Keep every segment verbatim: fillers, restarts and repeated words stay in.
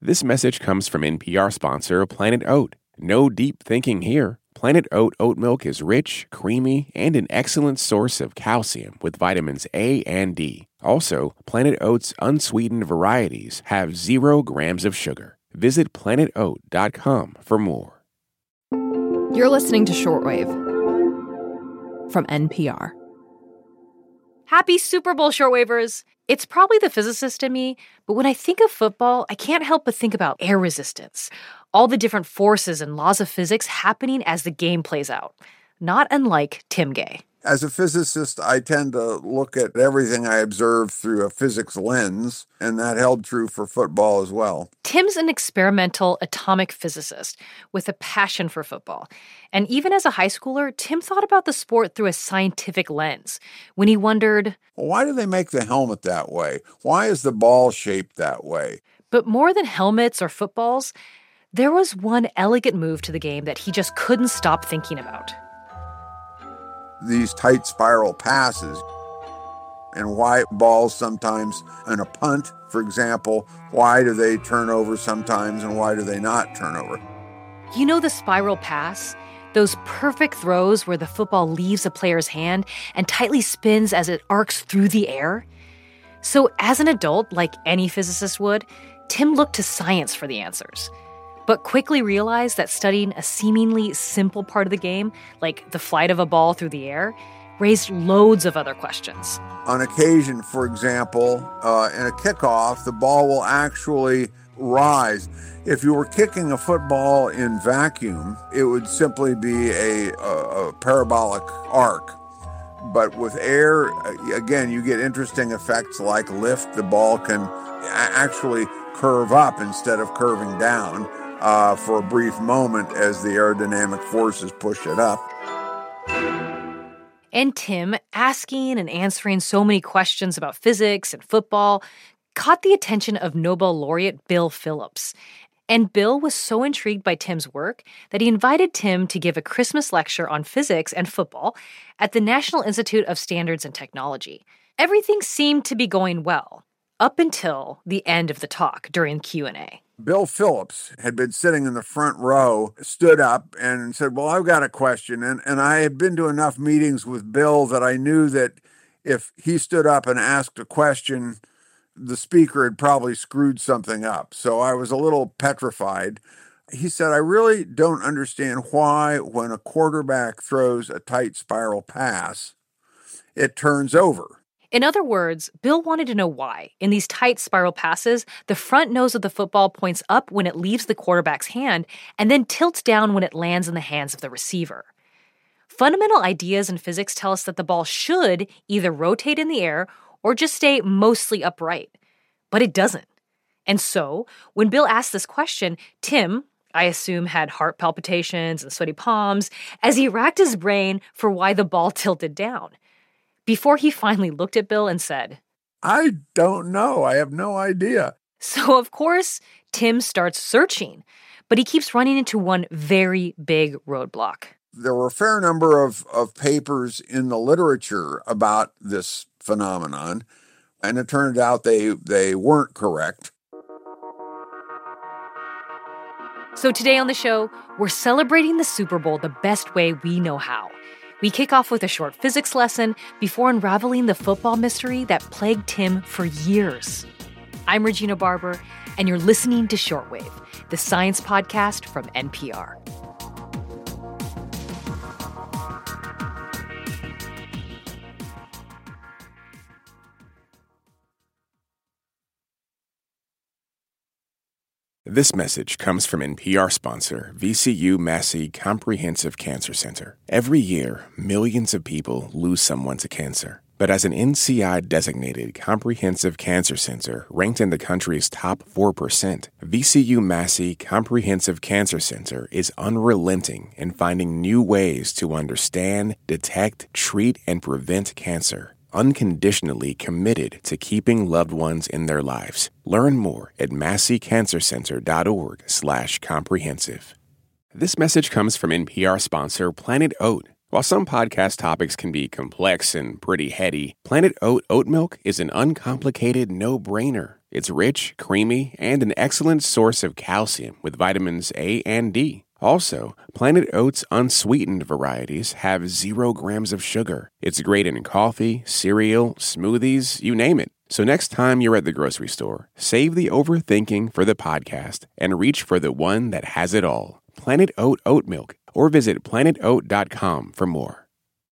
This message comes from N P R sponsor Planet Oat. No deep thinking here. Planet Oat oat milk is rich, creamy, and an excellent source of calcium with vitamins A and D. Also, Planet Oat's unsweetened varieties have zero grams of sugar. Visit planet oat dot com for more. You're listening to Shortwave from N P R. Happy Super Bowl, Shortwavers! It's probably the physicist in me, but when I think of football, I can't help but think about air resistance. All the different forces and laws of physics happening as the game plays out. Not unlike Tim Gay. As a physicist, I tend to look at everything I observe through a physics lens, and that held true for football as well. Tim's an experimental atomic physicist with a passion for football. And even as a high schooler, Tim thought about the sport through a scientific lens when he wondered, well, why do they make the helmet that way? Why is the ball shaped that way? But more than helmets or footballs, there was one elegant move to the game that he just couldn't stop thinking about. These tight spiral passes, and why balls sometimes in a punt, for example, why do they turn over sometimes and why do they not turn over? You know the spiral pass? Those perfect throws where the football leaves a player's hand and tightly spins as it arcs through the air? So as an adult, like any physicist would, Tim looked to science for the answers, but quickly realized that studying a seemingly simple part of the game, like the flight of a ball through the air, raised loads of other questions. On occasion, for example, uh, in a kickoff, the ball will actually rise. If you were kicking a football in vacuum, it would simply be a, a, a parabolic arc. But with air, again, you get interesting effects like lift. The ball can actually curve up instead of curving down. Uh, for a brief moment as the aerodynamic forces push it up. And Tim, asking and answering so many questions about physics and football, caught the attention of Nobel laureate Bill Phillips. And Bill was so intrigued by Tim's work that he invited Tim to give a Christmas lecture on physics and football at the National Institute of Standards and Technology. Everything seemed to be going well, up until the end of the talk during Q and A. Bill Phillips had been sitting in the front row, stood up and said, well, I've got a question. And, and I had been to enough meetings with Bill that I knew that if he stood up and asked a question, the speaker had probably screwed something up. So I was a little petrified. He said, I really don't understand why when a quarterback throws a tight spiral pass, it turns over. In other words, Bill wanted to know why, in these tight spiral passes, the front nose of the football points up when it leaves the quarterback's hand and then tilts down when it lands in the hands of the receiver. Fundamental ideas in physics tell us that the ball should either rotate in the air or just stay mostly upright. But it doesn't. And so, when Bill asked this question, Tim, I assume, had heart palpitations and sweaty palms as he racked his brain for why the ball tilted down. Before he finally looked at Bill and said, I don't know. I have no idea. So, of course, Tim starts searching, but he keeps running into one very big roadblock. There were a fair number of, of papers in the literature about this phenomenon, and it turned out they, they weren't correct. So today on the show, we're celebrating the Super Bowl the best way we know how. We kick off with a short physics lesson before unraveling the football mystery that plagued Tim for years. I'm Regina Barber, and you're listening to Shortwave, the science podcast from N P R. This message comes from N P R sponsor V C U Massey Comprehensive Cancer Center. Every year, millions of people lose someone to cancer. But as an N C I-designated comprehensive cancer center ranked in the country's top four percent, V C U Massey Comprehensive Cancer Center is unrelenting in finding new ways to understand, detect, treat, and prevent cancer. Unconditionally committed to keeping loved ones in their lives. Learn more at massey cancer center dot org slash comprehensive. This message comes from N P R sponsor Planet Oat. While some podcast topics can be complex and pretty heady, Planet Oat oat milk is an uncomplicated no-brainer. It's rich, creamy, and an excellent source of calcium with vitamins A and D. Also, Planet Oats unsweetened varieties have zero grams of sugar. It's great in coffee, cereal, smoothies, you name it. So next time you're at the grocery store, save the overthinking for the podcast and reach for the one that has it all. Planet Oat Oat Milk, or visit planet oat dot com for more.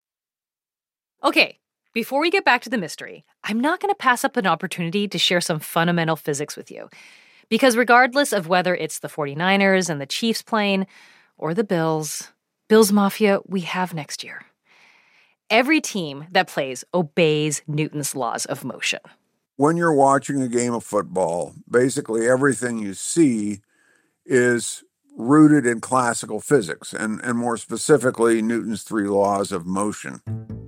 Okay, before we get back to the mystery, I'm not going to pass up an opportunity to share some fundamental physics with you. Because regardless of whether it's the 49ers and the Chiefs playing or the Bills, Bills Mafia, we have next year. Every team that plays obeys Newton's laws of motion. When you're watching a game of football, basically everything you see is rooted in classical physics, and, and more specifically, Newton's three laws of motion.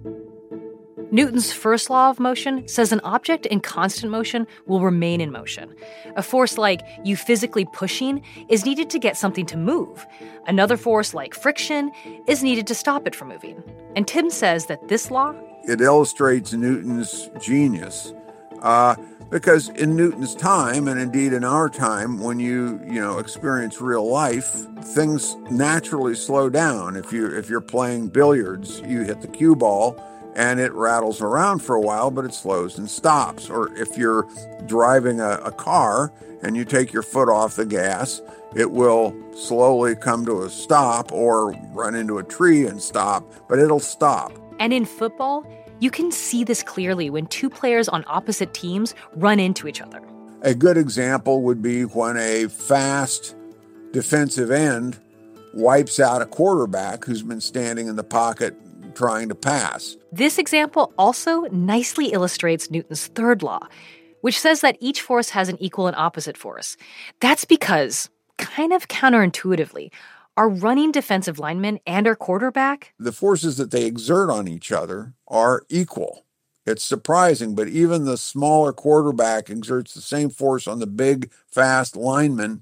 Newton's first law of motion says an object in constant motion will remain in motion. A force like you physically pushing is needed to get something to move. Another force like friction is needed to stop it from moving. And Tim says that this law... It illustrates Newton's genius uh, because in Newton's time, and indeed in our time, when you, you know, experience real life, things naturally slow down. If you if you're playing billiards, you hit the cue ball, and it rattles around for a while, but it slows and stops. Or if you're driving a, a car and you take your foot off the gas, it will slowly come to a stop or run into a tree and stop, but it'll stop. And in football, you can see this clearly when two players on opposite teams run into each other. A good example would be when a fast defensive end wipes out a quarterback who's been standing in the pocket trying to pass. This example also nicely illustrates Newton's third law, which says that each force has an equal and opposite force. That's because, kind of counterintuitively, our running defensive lineman and our quarterback... the forces that they exert on each other are equal. It's surprising, but even the smaller quarterback exerts the same force on the big, fast lineman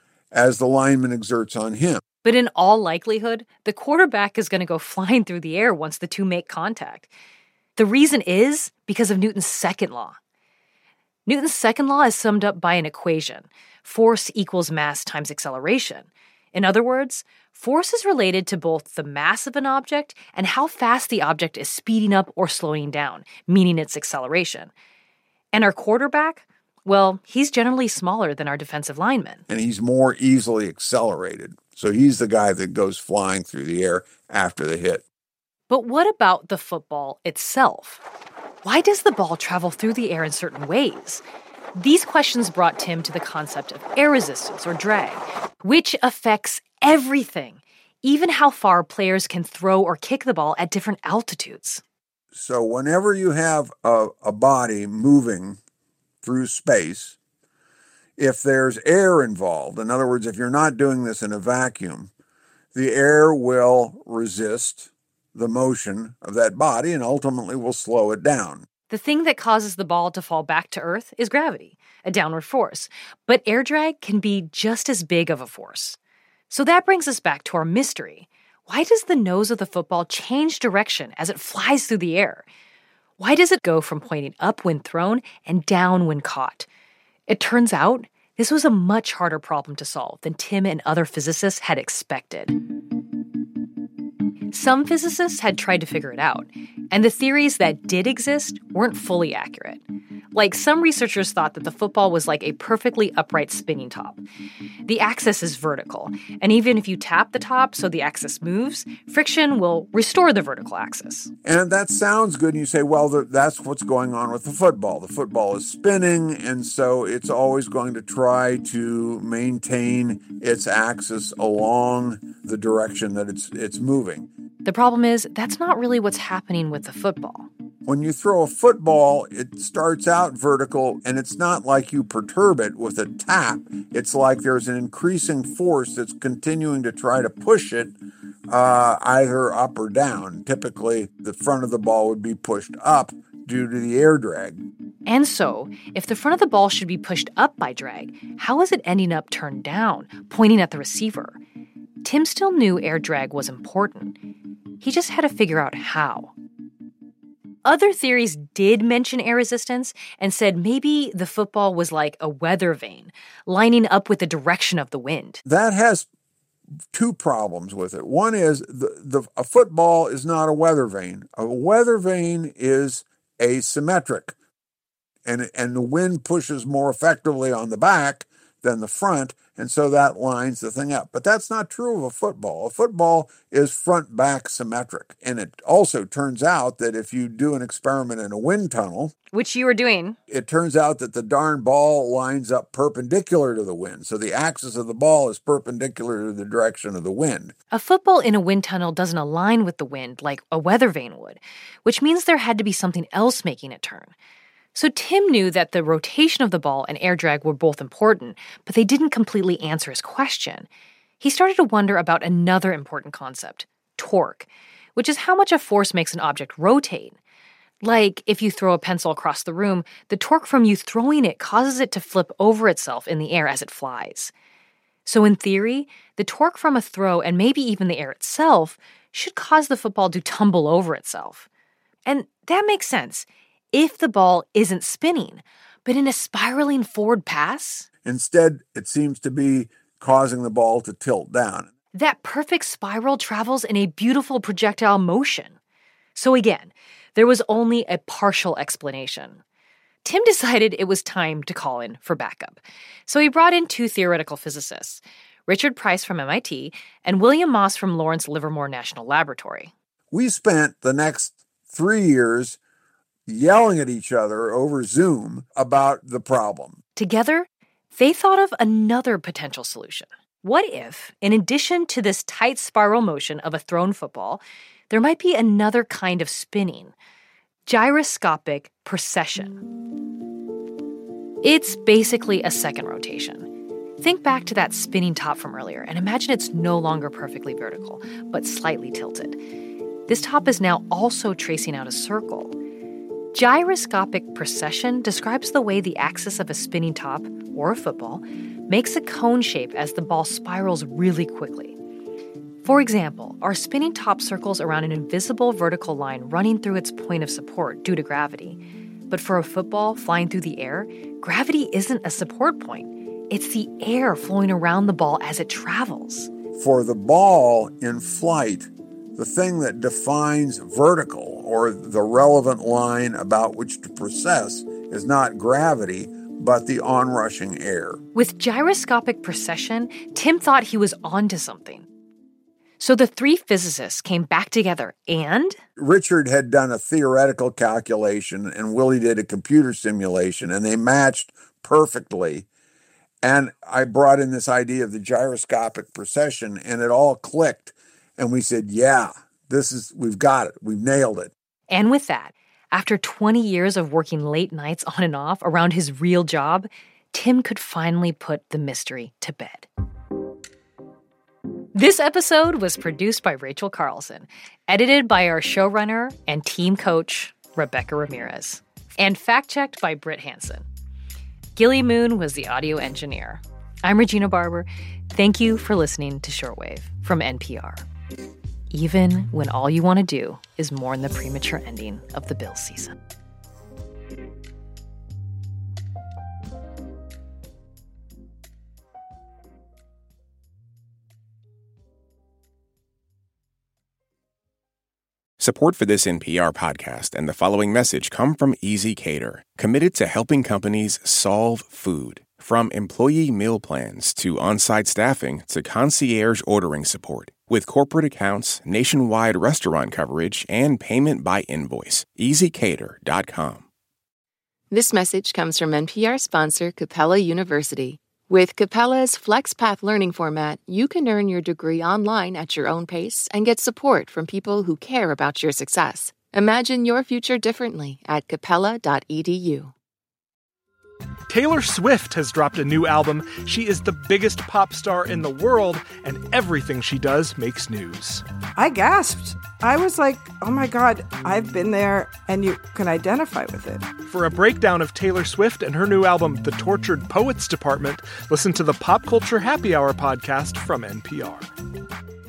as the lineman exerts on him. But in all likelihood, the quarterback is going to go flying through the air once the two make contact. The reason is because of Newton's second law. Newton's second law is summed up by an equation: force equals mass times acceleration. In other words, force is related to both the mass of an object and how fast the object is speeding up or slowing down, meaning its acceleration. And our quarterback, well, he's generally smaller than our defensive lineman. And he's more easily accelerated. So he's the guy that goes flying through the air after the hit. But what about the football itself? Why does the ball travel through the air in certain ways? These questions brought Tim to the concept of air resistance or drag, which affects everything, even how far players can throw or kick the ball at different altitudes. So whenever you have a, a body moving through space, if there's air involved, in other words, if you're not doing this in a vacuum, the air will resist the motion of that body and ultimately will slow it down. The thing that causes the ball to fall back to Earth is gravity, a downward force. But air drag can be just as big of a force. So that brings us back to our mystery. Why does the nose of the football change direction as it flies through the air? Why does it go from pointing up when thrown and down when caught? It turns out this was a much harder problem to solve than Tim and other physicists had expected. Some physicists had tried to figure it out, and the theories that did exist weren't fully accurate. Like, some researchers thought that the football was like a perfectly upright spinning top. The axis is vertical, and even if you tap the top so the axis moves, friction will restore the vertical axis. And that sounds good, and you say, well, the, that's what's going on with the football. The football is spinning, and so it's always going to try to maintain its axis along the direction that it's it's moving. The problem is, that's not really what's happening with the football. When you throw a football, it starts out vertical, and it's not like you perturb it with a tap. It's like there's an increasing force that's continuing to try to push it uh, either up or down. Typically, the front of the ball would be pushed up due to the air drag. And so, if the front of the ball should be pushed up by drag, how is it ending up turned down, pointing at the receiver? Tim still knew air drag was important. He just had to figure out how. Other theories did mention air resistance and said maybe the football was like a weather vane, lining up with the direction of the wind. That has two problems with it. One is the, the a football is not a weather vane. A weather vane is asymmetric, and, and the wind pushes more effectively on the back than the front, and so that lines the thing up. But that's not true of a football. A football is front-back symmetric. And it also turns out that if you do an experiment in a wind tunnel, which you were doing, it turns out that the darn ball lines up perpendicular to the wind. So the axis of the ball is perpendicular to the direction of the wind. A football in a wind tunnel doesn't align with the wind like a weather vane would, which means there had to be something else making it turn. So Tim knew that the rotation of the ball and air drag were both important, but they didn't completely answer his question. He started to wonder about another important concept, torque, which is how much a force makes an object rotate. Like, if you throw a pencil across the room, the torque from you throwing it causes it to flip over itself in the air as it flies. So in theory, the torque from a throw and maybe even the air itself should cause the football to tumble over itself. And that makes sense if the ball isn't spinning, but in a spiraling forward pass. Instead, it seems to be causing the ball to tilt down. That perfect spiral travels in a beautiful projectile motion. So again, there was only a partial explanation. Tim decided it was time to call in for backup. So he brought in two theoretical physicists, Richard Price from M I T and William Moss from Lawrence Livermore National Laboratory. We spent the next three years yelling at each other over Zoom about the problem. Together, they thought of another potential solution. What if, in addition to this tight spiral motion of a thrown football, there might be another kind of spinning, gyroscopic precession? It's basically a second rotation. Think back to that spinning top from earlier and imagine it's no longer perfectly vertical, but slightly tilted. This top is now also tracing out a circle. Gyroscopic precession describes the way the axis of a spinning top, or a football, makes a cone shape as the ball spirals really quickly. For example, our spinning top circles around an invisible vertical line running through its point of support due to gravity. But for a football flying through the air, gravity isn't a support point. It's the air flowing around the ball as it travels. For the ball in flight, the thing that defines vertical, or the relevant line about which to precess, is not gravity, but the onrushing air. With gyroscopic precession, Tim thought he was onto something. So the three physicists came back together and... Richard had done a theoretical calculation and Willie did a computer simulation, and they matched perfectly. And I brought in this idea of the gyroscopic precession, and it all clicked. And we said, yeah, this is, we've got it. We've nailed it. And with that, after twenty years of working late nights on and off around his real job, Tim could finally put the mystery to bed. This episode was produced by Rachel Carlson, edited by our showrunner and team coach, Rebecca Ramirez, and fact-checked by Britt Hansen. Gilly Moon was the audio engineer. I'm Regina Barber. Thank you for listening to Shortwave from N P R. Even when all you want to do is mourn the premature ending of the Bills season. Support for this N P R podcast and the following message come from Easy Cater, committed to helping companies solve food. From employee meal plans to on-site staffing to concierge ordering support. With corporate accounts, nationwide restaurant coverage, and payment by invoice. easy cater dot com. This message comes from N P R sponsor Capella University. With Capella's FlexPath learning format, you can earn your degree online at your own pace and get support from people who care about your success. Imagine your future differently at capella dot e d u. Taylor Swift has dropped a new album. She is the biggest pop star in the world, and everything she does makes news. I gasped. I was like, oh my God, I've been there, and you can identify with it. For a breakdown of Taylor Swift and her new album, The Tortured Poets Department, listen to the Pop Culture Happy Hour podcast from N P R.